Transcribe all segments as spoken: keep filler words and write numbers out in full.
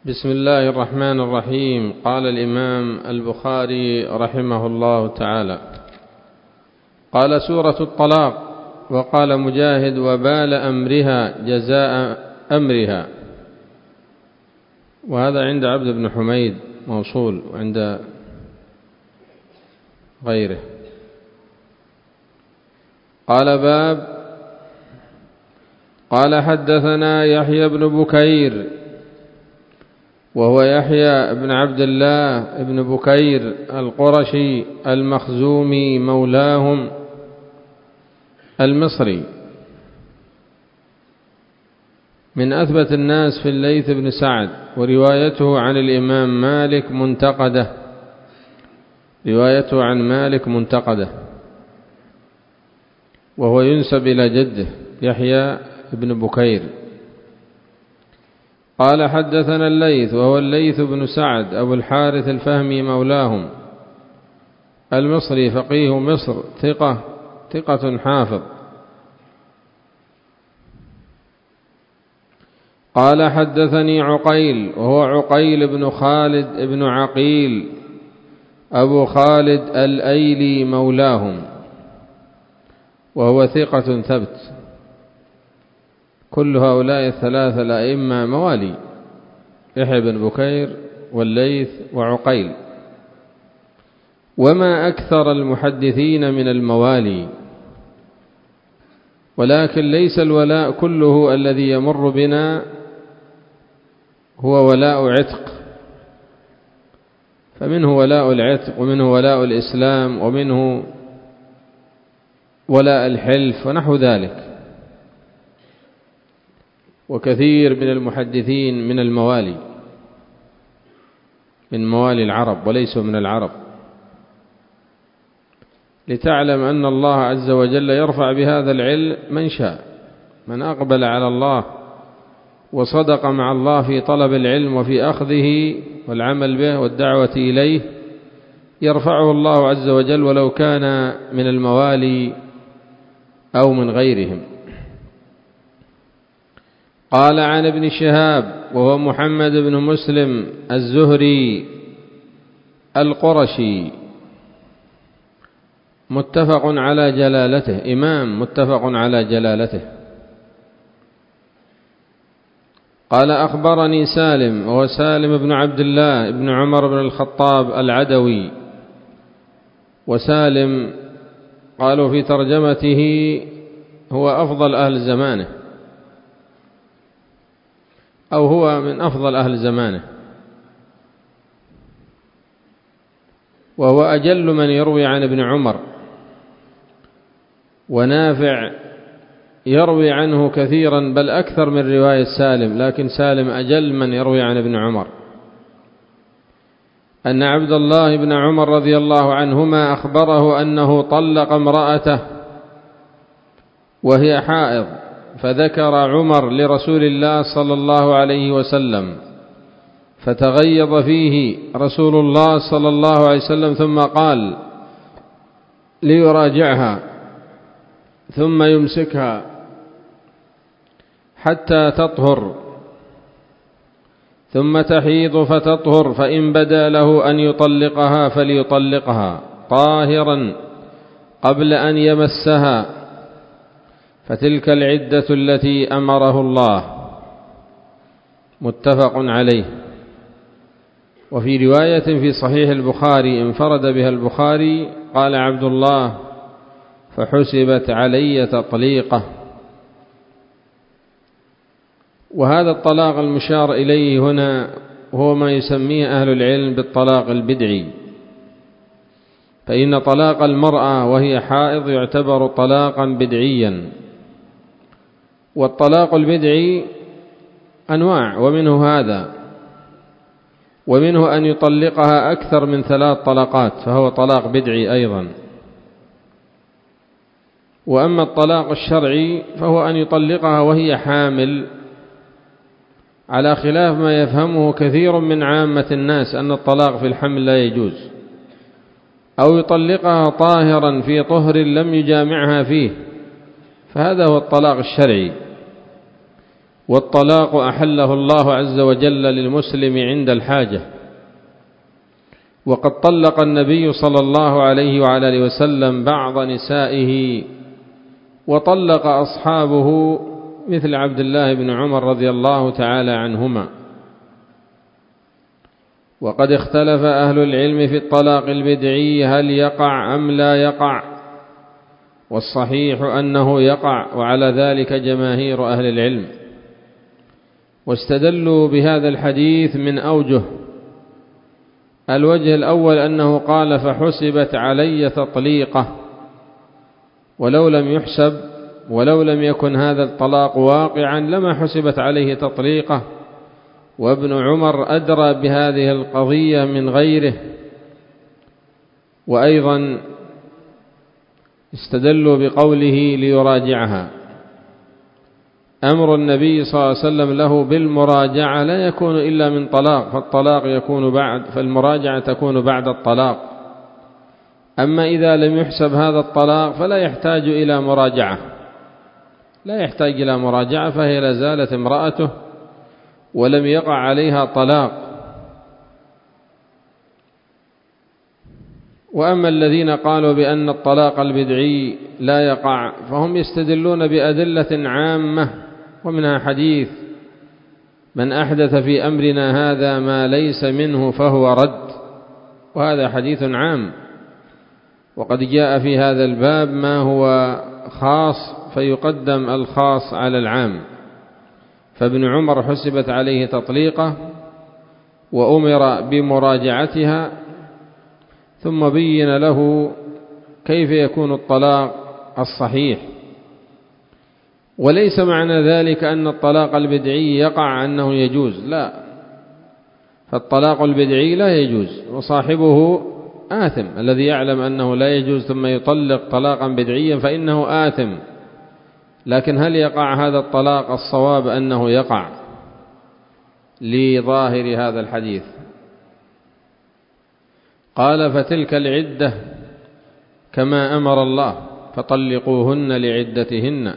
بسم الله الرحمن الرحيم. قال الإمام البخاري رحمه الله تعالى: قال سورة الطلاق. وقال مجاهد: وبال أمرها جزاء أمرها. وهذا عند عبد بن حميد موصول وعند غيره. قال: باب. قال: حدثنا يحيى بن بكير وهو يحيى بن عبد الله بن بكير القرشي المخزومي مولاهم المصري، من أثبت الناس في الليث بن سعد، وروايته عن الإمام مالك منتقدة روايته عن مالك منتقدة وهو ينسب إلى جده يحيى بن بكير. قال: حدثنا الليث وهو الليث بن سعد أبو الحارث الفهمي مولاهم المصري، فقيه مصر، ثقة ثقة حافظ. قال: حدثني عقيل وهو عقيل بن خالد بن عقيل أبو خالد الأيلي مولاهم، وهو ثقة ثبت. كل هؤلاء الثلاثة الأئمة موالي، يحيى بن بكير والليث وعقيل. وما أكثر المحدثين من الموالي، ولكن ليس الولاء كله الذي يمر بنا هو ولاء عتق، فمنه ولاء العتق، ومنه ولاء الإسلام، ومنه ولاء الحلف ونحو ذلك. وكثير من المحدثين من الموالي، من موالي العرب وليسوا من العرب، لتعلم أن الله عز وجل يرفع بهذا العلم من شاء. من أقبل على الله وصدق مع الله في طلب العلم وفي أخذه والعمل به والدعوة إليه يرفعه الله عز وجل، ولو كان من الموالي أو من غيرهم. قال: عن ابن شهاب وهو محمد بن مسلم الزهري القرشي، متفق على جلالته، إمام متفق على جلالته. قال: أخبرني سالم وهو سالم بن عبد الله بن عمر بن الخطاب العدوي. وسالم قالوا في ترجمته هو أفضل أهل زمانه، أو هو من أفضل أهل زمانه، وهو أجل من يروي عن ابن عمر. ونافع يروي عنه كثيرا، بل أكثر من رواية سالم، لكن سالم أجل من يروي عن ابن عمر. أن عبد الله بن عمر رضي الله عنهما أخبره أنه طلق امرأته وهي حائض، فذكر عمر لرسول الله صلى الله عليه وسلم، فتغيظ فيه رسول الله صلى الله عليه وسلم، ثم قال ليراجعها ثم يمسكها حتى تطهر، ثم تحيض فتطهر، فإن بدا له أن يطلقها فليطلقها طاهرا قبل أن يمسها، فتلك العدة التي أمره الله. متفق عليه. وفي رواية في صحيح البخاري انفرد بها البخاري، قال عبد الله: فحسبت علي تطليقة. وهذا الطلاق المشار إليه هنا هو ما يسميه أهل العلم بالطلاق البدعي، فإن طلاق المرأة وهي حائض يعتبر طلاقا بدعيا. والطلاق البدعي أنواع، ومنه هذا، ومنه أن يطلقها أكثر من ثلاث طلقات، فهو طلاق بدعي أيضا. وأما الطلاق الشرعي فهو أن يطلقها وهي حامل، على خلاف ما يفهمه كثير من عامة الناس أن الطلاق في الحمل لا يجوز، أو يطلقها طاهرا في طهر لم يجامعها فيه، فهذا هو الطلاق الشرعي. والطلاق أحله الله عز وجل للمسلم عند الحاجة، وقد طلق النبي صلى الله عليه وعلى آله وسلم بعض نسائه، وطلق أصحابه مثل عبد الله بن عمر رضي الله تعالى عنهما. وقد اختلف أهل العلم في الطلاق البدعي هل يقع أم لا يقع، والصحيح أنه يقع، وعلى ذلك جماهير أهل العلم، واستدلوا بهذا الحديث من أوجه. الوجه الأول أنه قال فحسبت علي تطليقة، ولو لم يحسب ولو لم يكن هذا الطلاق واقعا لما حسبت عليه تطليقة، وابن عمر أدرى بهذه القضية من غيره. وأيضا استدلوا بقوله ليراجعها، أمر النبي صلى الله عليه وسلم له بالمراجعة لا يكون إلا من طلاق، فالطلاق يكون بعد، فالمراجعة تكون بعد الطلاق. أما إذا لم يحسب هذا الطلاق فلا يحتاج إلى مراجعة، لا يحتاج إلى مراجعة، فهي لازالت امرأته ولم يقع عليها طلاق. وأما الذين قالوا بأن الطلاق البدعي لا يقع فهم يستدلون بأدلة عامة، ومنها حديث من أحدث في أمرنا هذا ما ليس منه فهو رد، وهذا حديث عام، وقد جاء في هذا الباب ما هو خاص فيقدم الخاص على العام. فابن عمر حسبت عليه تطليقة وأمر بمراجعتها، ثم بين له كيف يكون الطلاق الصحيح. وليس معنى ذلك أن الطلاق البدعي يقع أنه يجوز، لا، فالطلاق البدعي لا يجوز وصاحبه آثم. الذي يعلم أنه لا يجوز ثم يطلق طلاقا بدعيا فإنه آثم. لكن هل يقع هذا الطلاق؟ الصواب أنه يقع لظاهر هذا الحديث. قال فتلك العدة كما أمر الله فطلقوهن لعدتهن،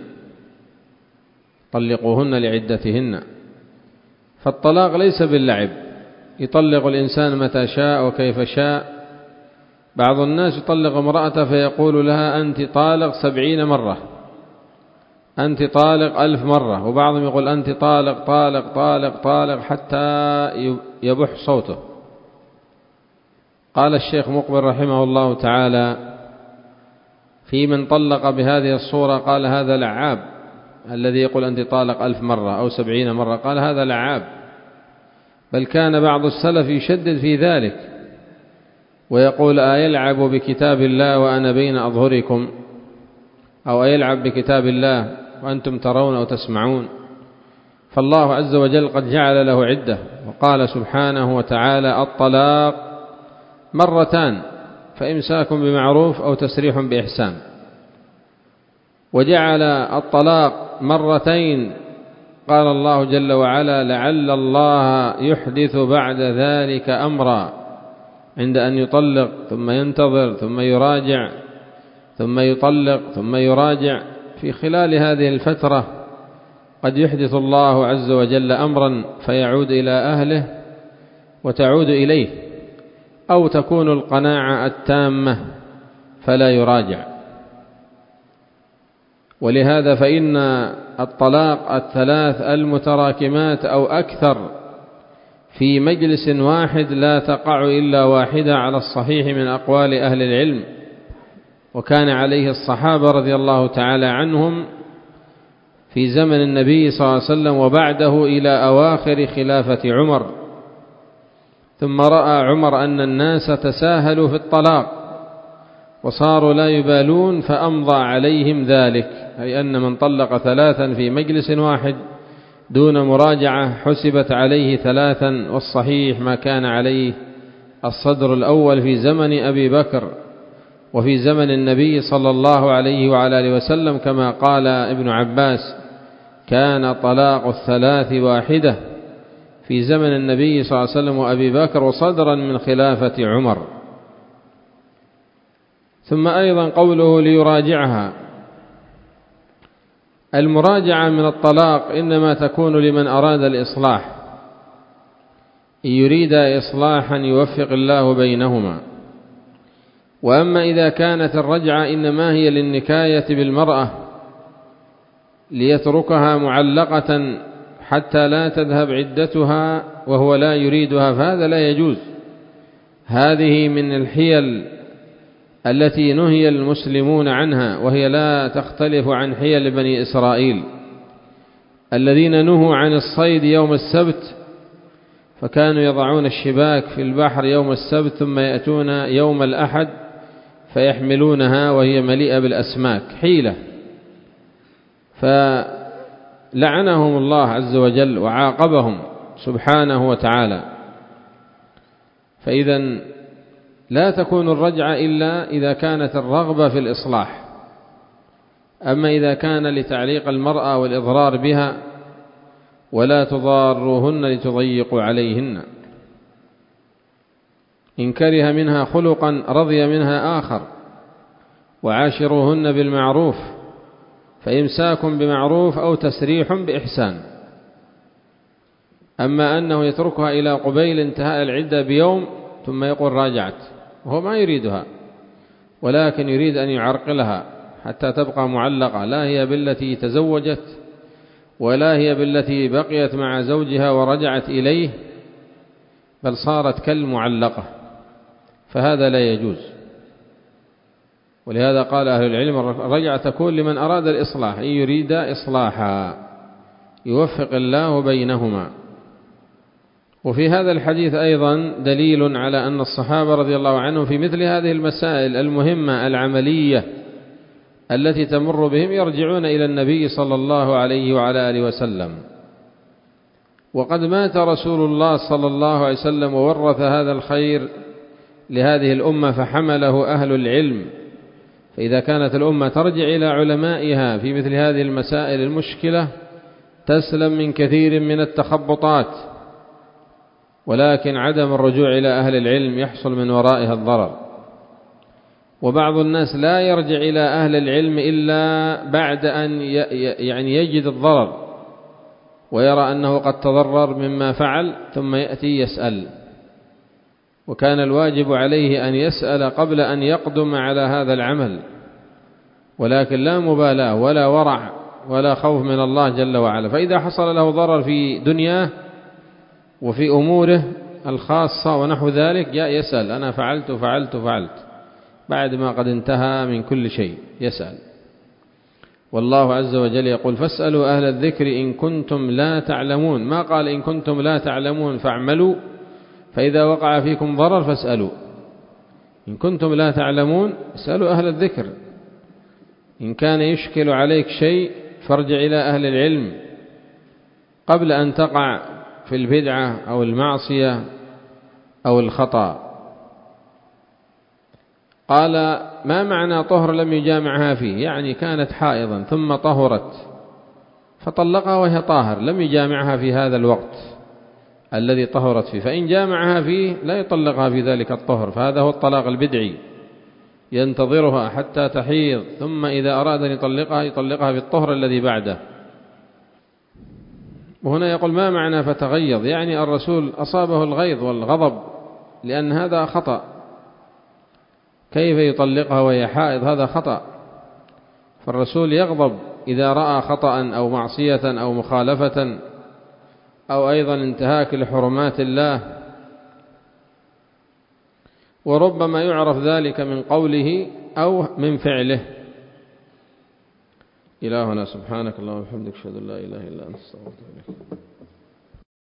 طلقوهن لعدتهن. فالطلاق ليس باللعب، يطلق الإنسان متى شاء وكيف شاء. بعض الناس يطلق امرأته فيقول لها أنت طالق سبعين مرة، أنت طالق ألف مرة، وبعضهم يقول أنت طالق طالق طالق طالق حتى يبح صوته. قال الشيخ مقبل رحمه الله تعالى في من طلق بهذه الصورة، قال هذا لعاب. الذي يقول أنت طالق ألف مرة أو سبعين مرة قال هذا لعاب، بل كان بعض السلف يشدد في ذلك ويقول أيلعب بكتاب الله وأنا بين أظهركم، أو أيلعب بكتاب الله وأنتم ترون أو تسمعون. فالله عز وجل قد جعل له عدة، وقال سبحانه وتعالى الطلاق مرتان فإمساك بمعروف أو تسريح بإحسان، وجعل الطلاق مرتين قال الله جل وعلا لعل الله يحدث بعد ذلك أمرا، عند أن يطلق ثم ينتظر ثم يراجع ثم يطلق ثم يراجع. في خلال هذه الفترة قد يحدث الله عز وجل أمرا فيعود إلى أهله وتعود إليه، أو تكون القناعة التامة فلا يراجع. ولهذا فإن الطلاق الثلاث المتراكمات أو أكثر في مجلس واحد لا تقع إلا واحدة على الصحيح من أقوال أهل العلم، وكان عليه الصحابة رضي الله تعالى عنهم في زمن النبي صلى الله عليه وسلم وبعده إلى أواخر خلافة عمر. ثم رأى عمر أن الناس تساهلوا في الطلاق وصاروا لا يبالون فأمضى عليهم ذلك، أي أن من طلق ثلاثا في مجلس واحد دون مراجعة حسبت عليه ثلاثا، والصحيح ما كان عليه الصدر الأول في زمن أبي بكر وفي زمن النبي صلى الله عليه وعلى آله وسلم، كما قال ابن عباس كان طلاق الثلاث واحدة في زمن النبي صلى الله عليه وسلم وأبي بكر وصدرا من خلافة عمر. ثم أيضا قوله ليراجعها، المراجعة من الطلاق إنما تكون لمن أراد الإصلاح، إن يريد إصلاحا يوفق الله بينهما. وأما إذا كانت الرجعة إنما هي للنكاية بالمرأة ليتركها معلقة حتى لا تذهب عدتها وهو لا يريدها، فهذا لا يجوز. هذه من الحيل التي نهي المسلمون عنها، وهي لا تختلف عن حيل بني إسرائيل الذين نهوا عن الصيد يوم السبت، فكانوا يضعون الشباك في البحر يوم السبت ثم يأتون يوم الأحد فيحملونها وهي مليئة بالأسماك، حيلة. فلعنهم الله عز وجل وعاقبهم سبحانه وتعالى. فإذا لا تكون الرجعة إلا إذا كانت الرغبة في الإصلاح. أما إذا كان لتعليق المرأة والإضرار بها ولا تضاروهن لتضيقوا عليهن، إن كره منها خلقا رضي منها آخر، وعاشروهن بالمعروف، فإمساك بمعروف أو تسريح بإحسان. أما أنه يتركها إلى قبيل انتهاء العدة بيوم ثم يقول راجعت، وهو ما يريدها ولكن يريد أن يعرقلها حتى تبقى معلقة، لا هي بالتي تزوجت ولا هي بالتي بقيت مع زوجها ورجعت إليه، بل صارت كالمعلقة، فهذا لا يجوز. ولهذا قال أهل العلم الرجعة تكون لمن أراد الإصلاح، إن يريد إصلاحا يوفق الله بينهما. وفي هذا الحديث أيضا دليل على أن الصحابة رضي الله عنهم في مثل هذه المسائل المهمة العملية التي تمر بهم يرجعون إلى النبي صلى الله عليه وعلى آله وسلم. وقد مات رسول الله صلى الله عليه وسلم وورث هذا الخير لهذه الأمة فحمله أهل العلم. فإذا كانت الأمة ترجع إلى علمائها في مثل هذه المسائل المشكلة تسلم من كثير من التخبطات، ولكن عدم الرجوع إلى أهل العلم يحصل من ورائها الضرر. وبعض الناس لا يرجع إلى أهل العلم إلا بعد أن يعني يجد الضرر ويرى أنه قد تضرر مما فعل ثم يأتي يسأل، وكان الواجب عليه أن يسأل قبل أن يقدم على هذا العمل، ولكن لا مبالاة ولا ورع ولا خوف من الله جل وعلا. فإذا حصل له ضرر في دنياه وفي أموره الخاصة ونحو ذلك جاء يسأل أنا فعلت فعلت فعلت بعد ما قد انتهى من كل شيء يسأل. والله عز وجل يقول فاسألوا أهل الذكر إن كنتم لا تعلمون، ما قال إن كنتم لا تعلمون فاعملوا، فإذا وقع فيكم ضرر فاسألوا. إن كنتم لا تعلمون اسألوا أهل الذكر، إن كان يشكل عليك شيء فارجع إلى أهل العلم قبل أن تقع في البدعة أو المعصية أو الخطأ. قال ما معنى طهر لم يجامعها فيه؟ يعني كانت حائضا ثم طهرت فطلقها وهي طاهر، لم يجامعها في هذا الوقت الذي طهرت فيه، فإن جامعها فيه لا يطلقها في ذلك الطهر، فهذا هو الطلاق البدعي، ينتظرها حتى تحيض ثم إذا أراد أن يطلقها يطلقها في الطهر الذي بعده. وهنا يقول ما معنى فتغيظ؟ يعني الرسول أصابه الغيظ والغضب لأن هذا خطأ، كيف يطلقها وهي حائض؟ هذا خطأ. فالرسول يغضب إذا رأى خطأ أو معصية أو مخالفة أو أيضا انتهاك لحرمات الله، وربما يعرف ذلك من قوله أو من فعله. إلهنا سبحانك اللهم وبحمدك أشهد أن لا إله إلا أنت أستغفرك.